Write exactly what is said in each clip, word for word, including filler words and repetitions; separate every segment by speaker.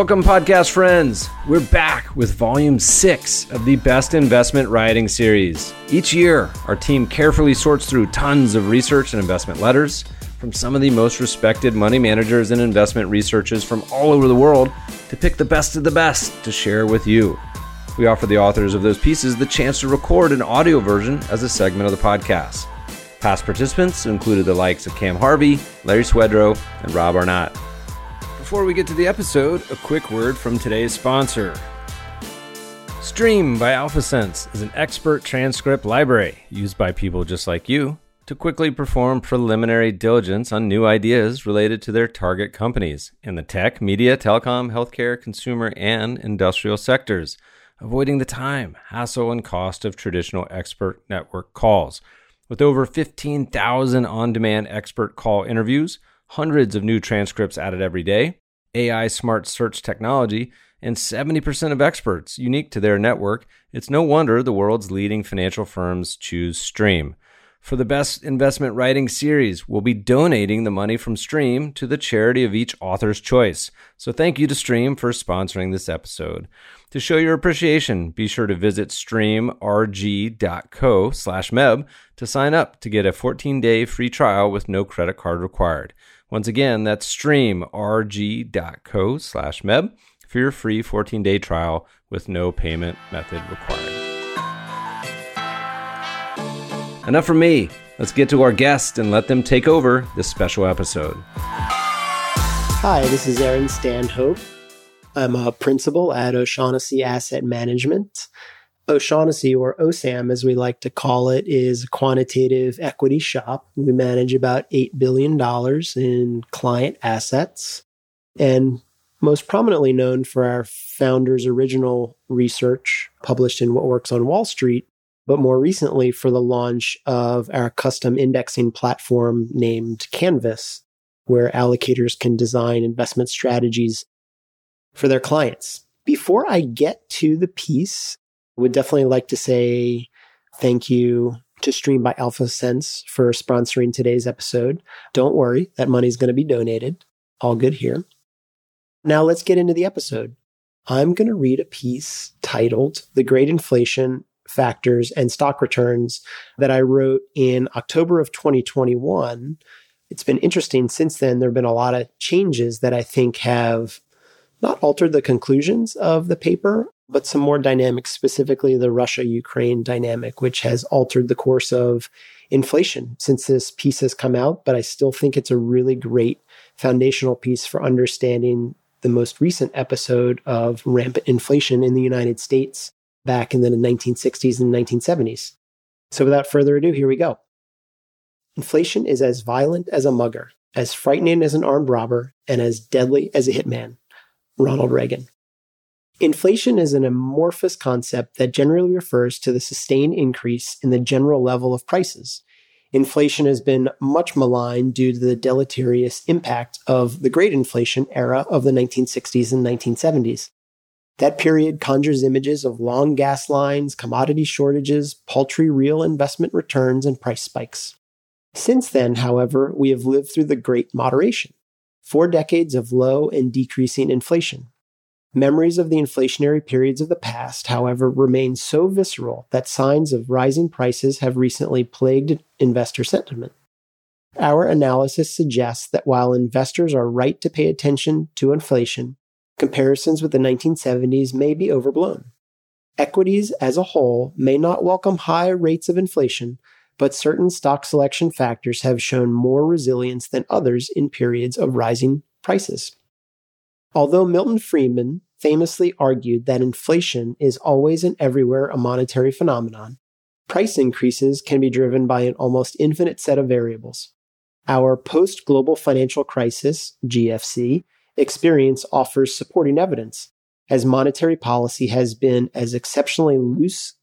Speaker 1: Welcome, podcast friends. We're back with volume six of the Best Investment Writing series. Each year, our team carefully sorts through tons of research and investment letters from some of the most respected money managers and investment researchers from all over the world to pick the best of the best to share with you. We offer the authors of those pieces the chance to record an audio version as a segment of the podcast. Past participants included the likes of Cam Harvey, Larry Swedroe, and Rob Arnott. Before we get to the episode, a quick word from today's sponsor. Stream by AlphaSense is an expert transcript library used by people just like you to quickly perform preliminary diligence on new ideas related to their target companies in the tech, media, telecom, healthcare, consumer, and industrial sectors, avoiding the time, hassle, and cost of traditional expert network calls. With over fifteen thousand on-demand expert call interviews, hundreds of new transcripts added every day, A I smart search technology, and seventy percent of experts unique to their network, it's no wonder the world's leading financial firms choose Stream. For the Best Investment Writing series, we'll be donating the money from Stream to the charity of each author's choice. So thank you to Stream for sponsoring this episode. To show your appreciation, be sure to visit streamrg.co slash meb to sign up to get a fourteen-day free trial with no credit card required. Once again, that's streamrg.co slash meb for your free fourteen-day trial with no payment method required. Enough from me. Let's get to our guest and let them take over this special episode.
Speaker 2: Hi, this is Aaron Stanhope. I'm a principal at O'Shaughnessy Asset Management. O'Shaughnessy, or O S A M as we like to call it, is a quantitative equity shop. We manage about eight billion dollars in client assets, and most prominently known for our founder's original research published in What Works on Wall Street, but more recently for the launch of our custom indexing platform named Canvas, where allocators can design investment strategies for their clients. Before I get to the piece, I would definitely like to say thank you to Stream by AlphaSense for sponsoring today's episode. Don't worry, that money's going to be donated. All good here. Now let's get into the episode. I'm going to read a piece titled The Great Inflation Factors and Stock Returns that I wrote in October of twenty twenty-one. It's been interesting since then. There have been a lot of changes that I think have not altered the conclusions of the paper, but some more dynamics, specifically the Russia-Ukraine dynamic, which has altered the course of inflation since this piece has come out. But I still think it's a really great foundational piece for understanding the most recent episode of rampant inflation in the United States back in the nineteen sixties and nineteen seventies. So without further ado, here we go. Inflation is as violent as a mugger, as frightening as an armed robber, and as deadly as a hitman. Ronald Reagan. Inflation is an amorphous concept that generally refers to the sustained increase in the general level of prices. Inflation has been much maligned due to the deleterious impact of the Great Inflation era of the nineteen sixties and nineteen seventies. That period conjures images of long gas lines, commodity shortages, paltry real investment returns, and price spikes. Since then, however, we have lived through the Great Moderation, four decades of low and decreasing inflation. Memories of the inflationary periods of the past, however, remain so visceral that signs of rising prices have recently plagued investor sentiment. Our analysis suggests that while investors are right to pay attention to inflation, comparisons with the nineteen seventies may be overblown. Equities as a whole may not welcome high rates of inflation, but certain stock selection factors have shown more resilience than others in periods of rising prices. Although Milton Friedman famously argued that inflation is always and everywhere a monetary phenomenon, price increases can be driven by an almost infinite set of variables. Our post-global financial crisis, G F C, experience offers supporting evidence, as monetary policy has been as exceptionally loose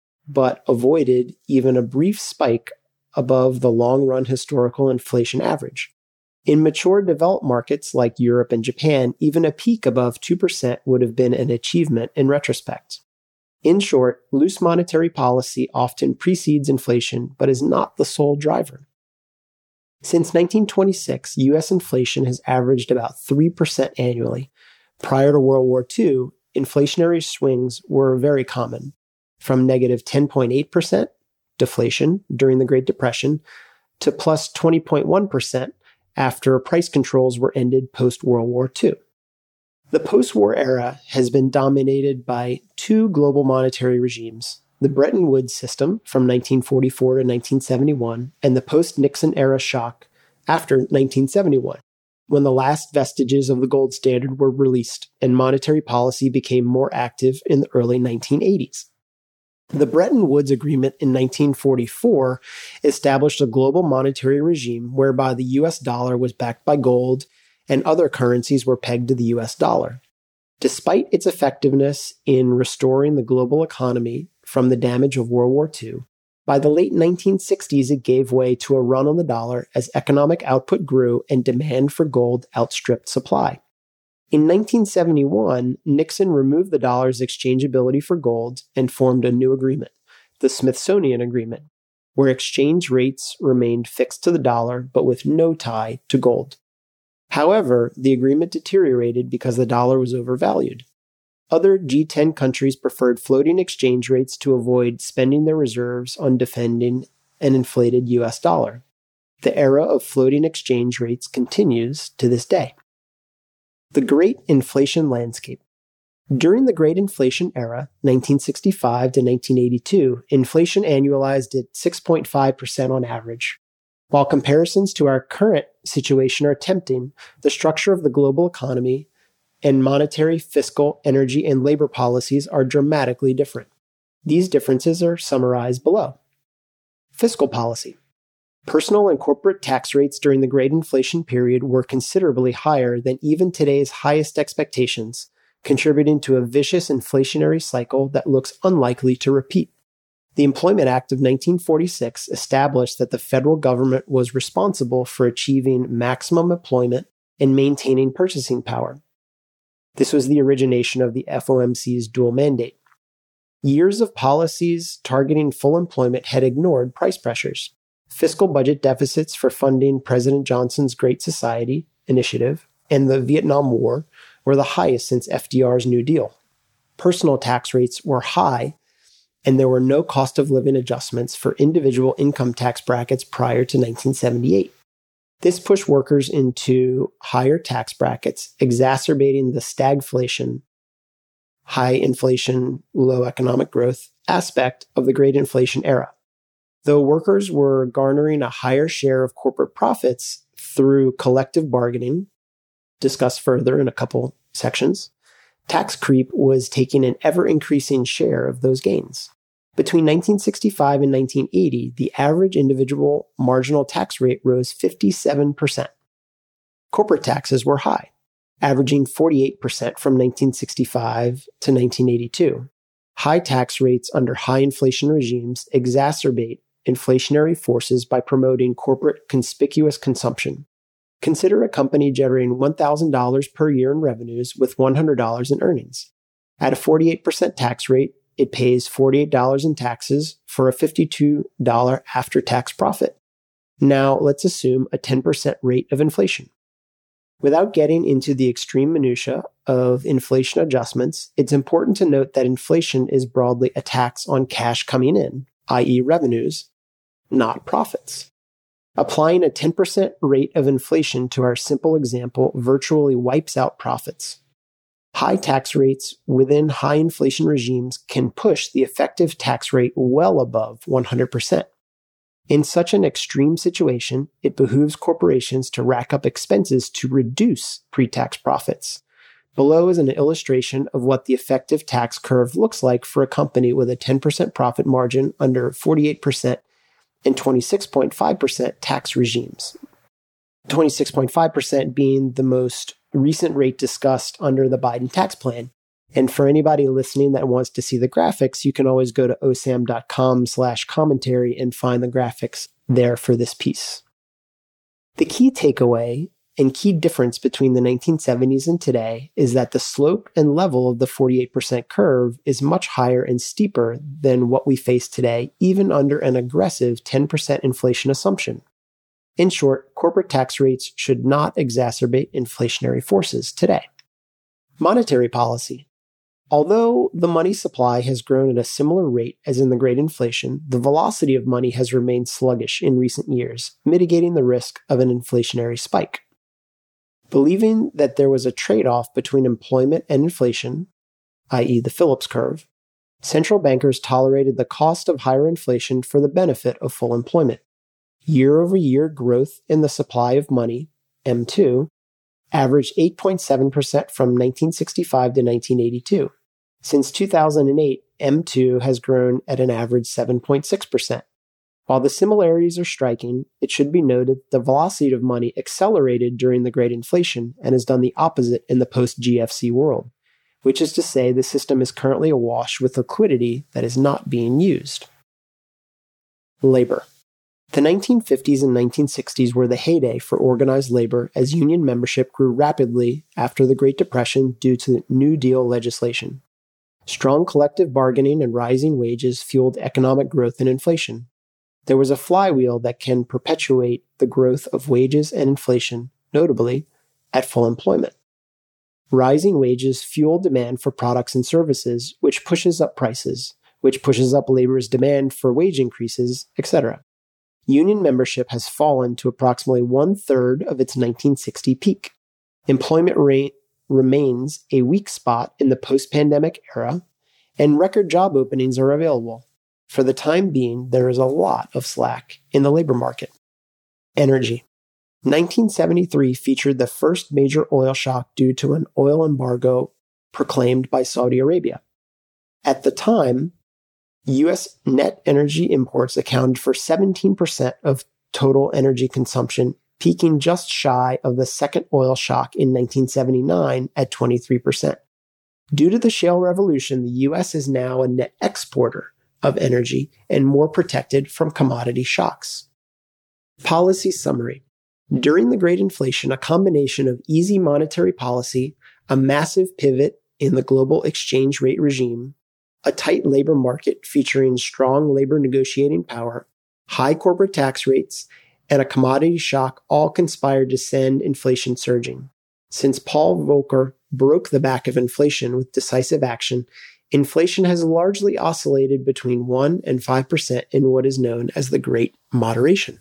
Speaker 2: but avoided even a brief spike above the long-run historical inflation average. In mature developed markets like Europe and Japan, even a peak above two percent would have been an achievement in retrospect. In short, loose monetary policy often precedes inflation, but is not the sole driver. Since nineteen twenty-six, U S inflation has averaged about three percent annually, Prior to World War Two, inflationary swings were very common, from negative ten point eight percent deflation during the Great Depression to plus twenty point one percent after price controls were ended post-World War Two. The post-war era has been dominated by two global monetary regimes, the Bretton Woods system from nineteen forty-four to nineteen seventy-one, and the post-Nixon era shock after nineteen seventy-one, when the last vestiges of the gold standard were released and monetary policy became more active in the early nineteen eighties. The Bretton Woods Agreement in nineteen forty-four established a global monetary regime whereby the U S dollar was backed by gold and other currencies were pegged to the U S dollar. Despite its effectiveness in restoring the global economy from the damage of World War Two, by the late nineteen sixties it gave way to a run on the dollar as economic output grew and demand for gold outstripped supply. In nineteen seventy-one, Nixon removed the dollar's exchangeability for gold and formed a new agreement, the Smithsonian Agreement, where exchange rates remained fixed to the dollar but with no tie to gold. However, the agreement deteriorated because the dollar was overvalued. Other G ten countries preferred floating exchange rates to avoid spending their reserves on defending an inflated U S dollar. The era of floating exchange rates continues to this day. The Great Inflation Landscape. During the Great Inflation era, nineteen sixty-five to nineteen eighty-two, inflation annualized at six point five percent on average. While comparisons to our current situation are tempting, the structure of the global economy and monetary, fiscal, energy, and labor policies are dramatically different. These differences are summarized below. Fiscal policy. Personal and corporate tax rates during the Great Inflation period were considerably higher than even today's highest expectations, contributing to a vicious inflationary cycle that looks unlikely to repeat. The Employment Act of nineteen forty-six established that the federal government was responsible for achieving maximum employment and maintaining purchasing power. This was the origination of the F O M C's dual mandate. Years of policies targeting full employment had ignored price pressures. Fiscal budget deficits for funding President Johnson's Great Society initiative and the Vietnam War were the highest since F D R's New Deal. Personal tax rates were high, and there were no cost of living adjustments for individual income tax brackets prior to nineteen seventy-eight. This pushed workers into higher tax brackets, exacerbating the stagflation, high inflation, low economic growth aspect of the Great Inflation era. Though workers were garnering a higher share of corporate profits through collective bargaining, discussed further in a couple sections, tax creep was taking an ever-increasing share of those gains. Between nineteen sixty-five and nineteen eighty, the average individual marginal tax rate rose fifty-seven percent. Corporate taxes were high, averaging forty-eight percent from nineteen sixty-five to nineteen eighty-two. High tax rates under high inflation regimes exacerbate inflationary forces by promoting corporate conspicuous consumption. Consider a company generating one thousand dollars per year in revenues with one hundred dollars in earnings. At a forty-eight percent tax rate, it pays forty-eight dollars in taxes for a fifty-two dollars after-tax profit. Now, let's assume a ten percent rate of inflation. Without getting into the extreme minutia of inflation adjustments, it's important to note that inflation is broadly a tax on cash coming in, that is revenues, not profits. Applying a ten percent rate of inflation to our simple example virtually wipes out profits. High tax rates within high inflation regimes can push the effective tax rate well above one hundred percent. In such an extreme situation, it behooves corporations to rack up expenses to reduce pre-tax profits. Below is an illustration of what the effective tax curve looks like for a company with a ten percent profit margin under forty-eight percent and twenty-six point five percent tax regimes. twenty-six point five percent being the most recent rate discussed under the Biden tax plan. And for anybody listening that wants to see the graphics, you can always go to osam.com slash commentary and find the graphics there for this piece. The key takeaway and key difference between the nineteen seventies and today is that the slope and level of the forty-eight percent curve is much higher and steeper than what we face today, even under an aggressive ten percent inflation assumption. In short, corporate tax rates should not exacerbate inflationary forces today. Monetary policy. Although the money supply has grown at a similar rate as in the Great Inflation, the velocity of money has remained sluggish in recent years, mitigating the risk of an inflationary spike. Believing that there was a trade-off between employment and inflation, that is the Phillips curve, central bankers tolerated the cost of higher inflation for the benefit of full employment. Year-over-year growth in the supply of money, M two, averaged eight point seven percent from nineteen sixty-five to nineteen eighty-two. Since two thousand eight, M two has grown at an average seven point six percent. While the similarities are striking, it should be noted that the velocity of money accelerated during the Great Inflation and has done the opposite in the post-G F C world, which is to say the system is currently awash with liquidity that is not being used. Labor. The nineteen fifties and nineteen sixties were the heyday for organized labor as union membership grew rapidly after the Great Depression due to New Deal legislation. Strong collective bargaining and rising wages fueled economic growth and inflation. There was a flywheel that can perpetuate the growth of wages and inflation, notably at full employment. Rising wages fuel demand for products and services, which pushes up prices, which pushes up labor's demand for wage increases, et cetera. Union membership has fallen to approximately one-third of its nineteen sixty peak. Employment rate remains a weak spot in the post-pandemic era, and record job openings are available. For the time being, there is a lot of slack in the labor market. Energy. nineteen seventy-three featured the first major oil shock due to an oil embargo proclaimed by Saudi Arabia. At the time, U S net energy imports accounted for seventeen percent of total energy consumption, peaking just shy of the second oil shock in nineteen seventy-nine at twenty-three percent. Due to the shale revolution, the U S is now a net exporter of energy and more protected from commodity shocks. Policy summary. During the Great Inflation, a combination of easy monetary policy, a massive pivot in the global exchange rate regime, a tight labor market featuring strong labor negotiating power, high corporate tax rates, and a commodity shock all conspired to send inflation surging. Since Paul Volcker broke the back of inflation with decisive action, inflation has largely oscillated between one and five percent in what is known as the Great Moderation.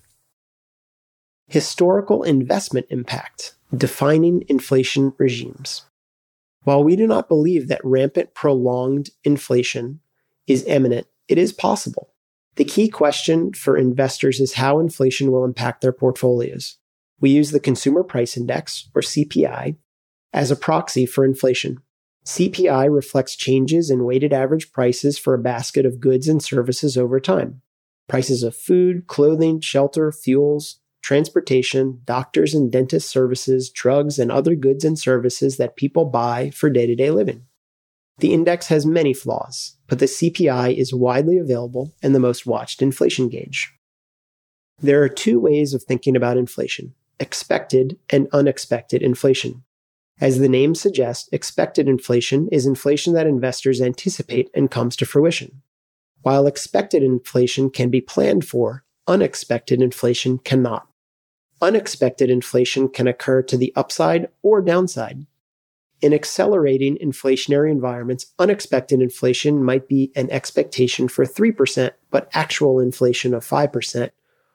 Speaker 2: Historical investment impact, defining inflation regimes. While we do not believe that rampant, prolonged inflation is imminent, it is possible. The key question for investors is how inflation will impact their portfolios. We use the Consumer Price Index, or C P I, as a proxy for inflation. C P I reflects changes in weighted average prices for a basket of goods and services over time. Prices of food, clothing, shelter, fuels, transportation, doctors and dentist services, drugs, and other goods and services that people buy for day-to-day living. The index has many flaws, but the C P I is widely available and the most watched inflation gauge. There are two ways of thinking about inflation: expected and unexpected inflation. As the name suggests, expected inflation is inflation that investors anticipate and comes to fruition. While expected inflation can be planned for, unexpected inflation cannot. Unexpected inflation can occur to the upside or downside. In accelerating inflationary environments, unexpected inflation might be an expectation for three percent, but actual inflation of five percent,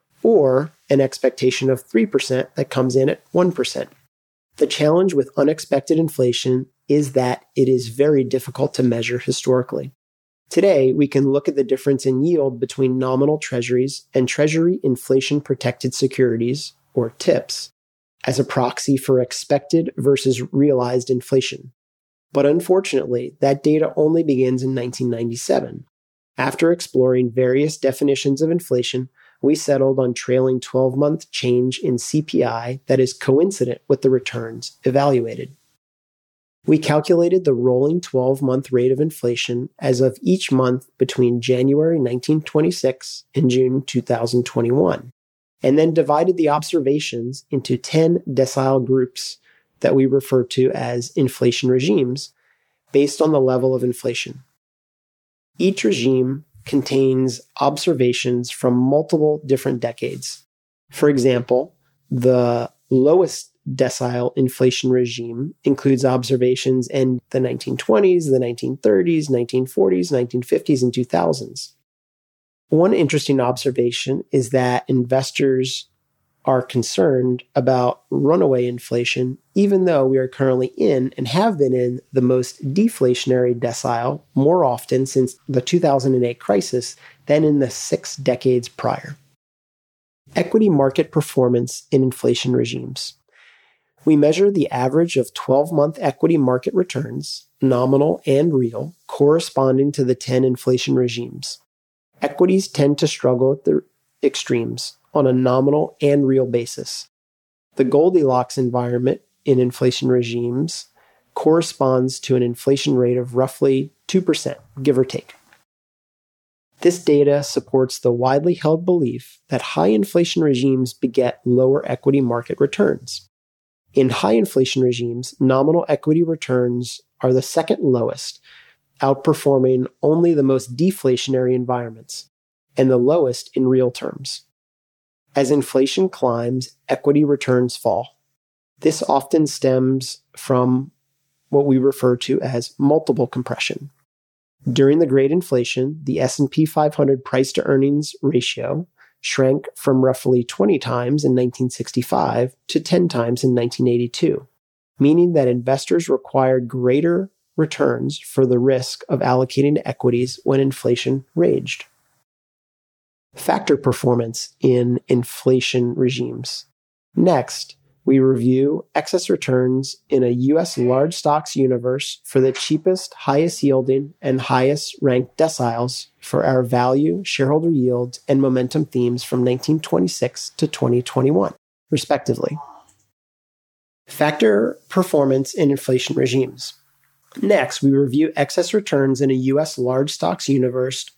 Speaker 2: or an expectation of three percent that comes in at one percent. The challenge with unexpected inflation is that it is very difficult to measure historically. Today, we can look at the difference in yield between nominal treasuries and Treasury inflation-protected securities, or T I P S, as a proxy for expected versus realized inflation. But unfortunately, that data only begins in nineteen ninety-seven. After exploring various definitions of inflation, we settled on trailing twelve-month change in C P I that is coincident with the returns evaluated. We calculated the rolling twelve-month rate of inflation as of each month between January nineteen twenty-six and June two thousand twenty-one, and then divided the observations into ten decile groups that we refer to as inflation regimes based on the level of inflation. Each regime contains observations from multiple different decades. For example, the lowest decile inflation regime includes observations in the nineteen twenties, the nineteen thirties, nineteen forties, nineteen fifties, and two thousands. One interesting observation is that investors are concerned about runaway inflation, even though we are currently in and have been in the most deflationary decile more often since the two thousand eight crisis than in the six decades prior. Equity market performance in inflation regimes. We measure the average of twelve-month equity market returns, nominal and real, corresponding to the ten inflation regimes. Equities tend to struggle at the extremes on a nominal and real basis. The Goldilocks environment in inflation regimes corresponds to an inflation rate of roughly two percent, give or take. This data supports the widely held belief that high inflation regimes beget lower equity market returns. In high inflation regimes, nominal equity returns are the second lowest, outperforming only the most deflationary environments, and the lowest in real terms. As inflation climbs, equity returns fall. This often stems from what we refer to as multiple compression. During the Great Inflation, the S and P five hundred price-to-earnings ratio shrank from roughly twenty times in nineteen sixty-five to ten times in nineteen eighty-two, meaning that investors required greater returns for the risk of allocating to equities when inflation raged. Factor performance in inflation regimes. Next, we review excess returns in a U S large stocks universe for the cheapest, highest yielding, and highest ranked deciles for our value, shareholder yield, and momentum themes from nineteen twenty-six to twenty twenty-one, respectively. Factor performance in inflation regimes. Next, we review excess returns in a U S large stocks universe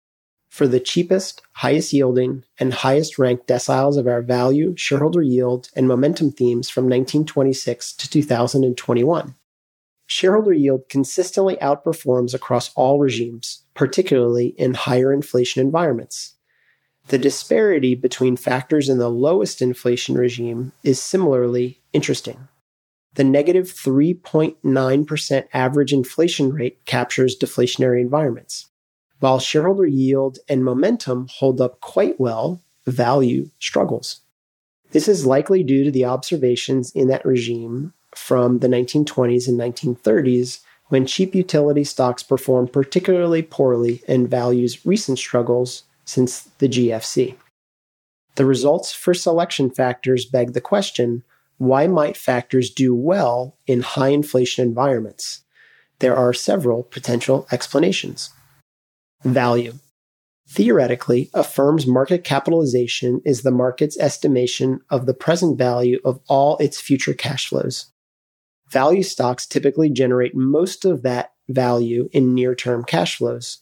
Speaker 2: for the cheapest, highest yielding, and highest ranked deciles of our value, shareholder yield, and momentum themes from nineteen twenty-six to two thousand twenty-one. Shareholder yield consistently outperforms across all regimes, particularly in higher inflation environments. The disparity between factors in the lowest inflation regime is similarly interesting. The negative three point nine percent average inflation rate captures deflationary environments. While shareholder yield and momentum hold up quite well, value struggles. This is likely due to the observations in that regime from the nineteen twenties and nineteen thirties, when cheap utility stocks performed particularly poorly and value's recent struggles since the G F C. The results for selection factors beg the question, why might factors do well in high inflation environments? There are several potential explanations. Value. Theoretically, a firm's market capitalization is the market's estimation of the present value of all its future cash flows. Value stocks typically generate most of that value in near-term cash flows.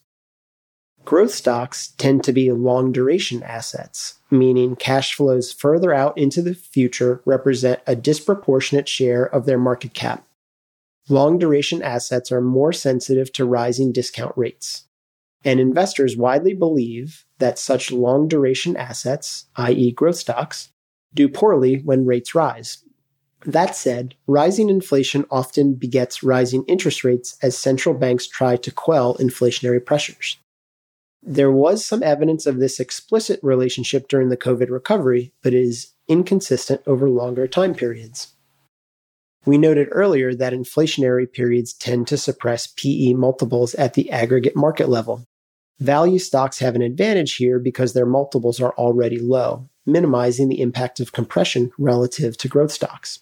Speaker 2: Growth stocks tend to be long-duration assets, meaning cash flows further out into the future represent a disproportionate share of their market cap. Long-duration assets are more sensitive to rising discount rates. And investors widely believe that such long-duration assets, that is growth stocks, do poorly when rates rise. That said, rising inflation often begets rising interest rates as central banks try to quell inflationary pressures. There was some evidence of this explicit relationship during the COVID recovery, but it is inconsistent over longer time periods. We noted earlier that inflationary periods tend to suppress P E multiples at the aggregate market level. Value stocks have an advantage here because their multiples are already low, minimizing the impact of compression relative to growth stocks.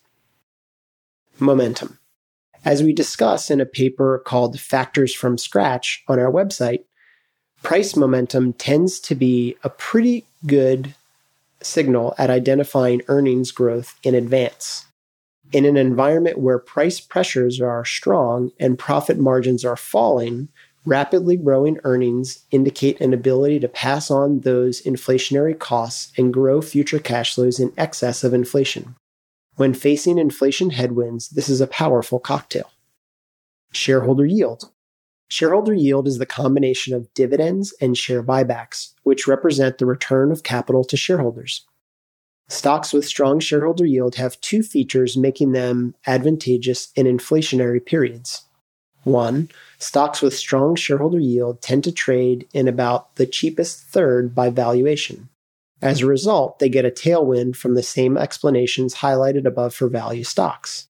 Speaker 2: Momentum. As we discuss in a paper called Factors from Scratch on our website, price momentum tends to be a pretty good signal at identifying earnings growth in advance. In an environment where price pressures are strong and profit margins are falling, rapidly growing earnings indicate an ability to pass on those inflationary costs and grow future cash flows in excess of inflation. When facing inflation headwinds, this is a powerful cocktail. Shareholder yield. Shareholder yield is the combination of dividends and share buybacks, which represent the return of capital to shareholders. Stocks with strong shareholder yield have two features making them advantageous in inflationary periods. One, stocks with strong shareholder yield tend to trade in about the cheapest third by valuation. As a result, they get a tailwind from the same explanations highlighted above for value stocks.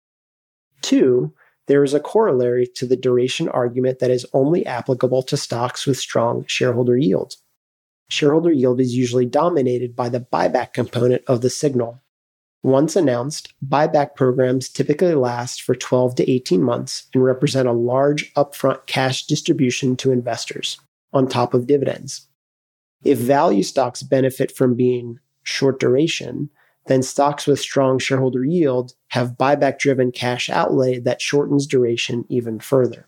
Speaker 2: Two, there is a corollary to the duration argument that is only applicable to stocks with strong shareholder yield. Shareholder yield is usually dominated by the buyback component of the signal. Once announced, buyback programs typically last for twelve to eighteen months and represent a large upfront cash distribution to investors, on top of dividends. If value stocks benefit from being short duration, then stocks with strong shareholder yield have buyback-driven cash outlay that shortens duration even further.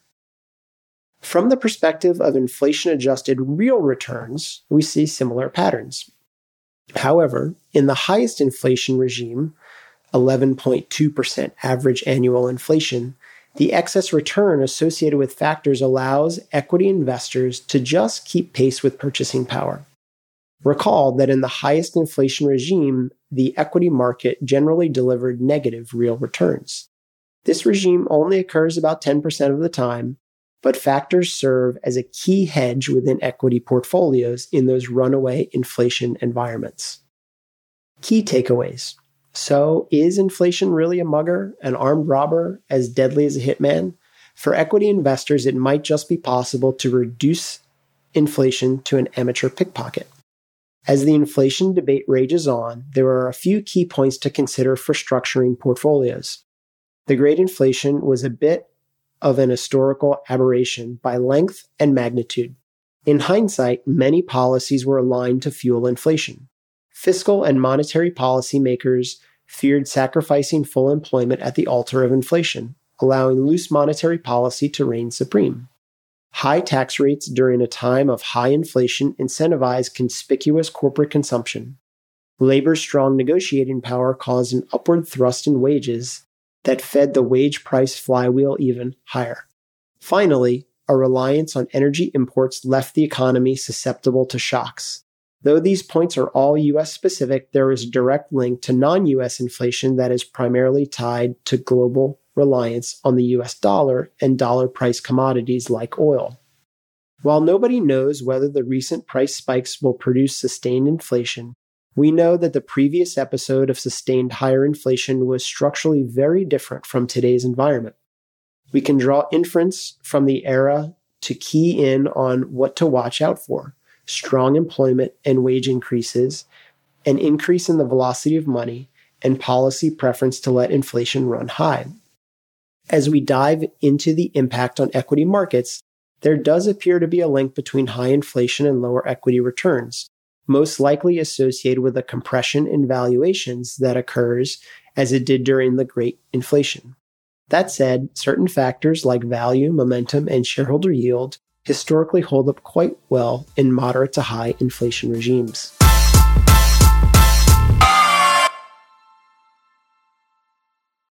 Speaker 2: From the perspective of inflation-adjusted real returns, we see similar patterns. However, in the highest inflation regime, eleven point two percent average annual inflation, the excess return associated with factors allows equity investors to just keep pace with purchasing power. Recall that in the highest inflation regime, the equity market generally delivered negative real returns. This regime only occurs about ten percent of the time, but factors serve as a key hedge within equity portfolios in those runaway inflation environments. Key takeaways. So, is inflation really a mugger, an armed robber, as deadly as a hitman? For equity investors, it might just be possible to reduce inflation to an amateur pickpocket. As the inflation debate rages on, there are a few key points to consider for structuring portfolios. The Great Inflation was a bit of an historical aberration by length and magnitude. In hindsight, many policies were aligned to fuel inflation. Fiscal and monetary policymakers feared sacrificing full employment at the altar of inflation, allowing loose monetary policy to reign supreme. High tax rates during a time of high inflation incentivized conspicuous corporate consumption. Labor's strong negotiating power caused an upward thrust in wages that fed the wage price flywheel even higher. Finally, a reliance on energy imports left the economy susceptible to shocks. Though these points are all U S specific, there is a direct link to non-U S inflation that is primarily tied to global reliance on the U S dollar and dollar-priced commodities like oil. While nobody knows whether the recent price spikes will produce sustained inflation, we know that the previous episode of sustained higher inflation was structurally very different from today's environment. We can draw inference from the era to key in on what to watch out for: strong employment and wage increases, an increase in the velocity of money, and policy preference to let inflation run high. As we dive into the impact on equity markets, there does appear to be a link between high inflation and lower equity returns, most likely associated with a compression in valuations that occurs as it did during the Great Inflation. That said, certain factors like value, momentum, and shareholder yield historically hold up quite well in moderate to high inflation regimes.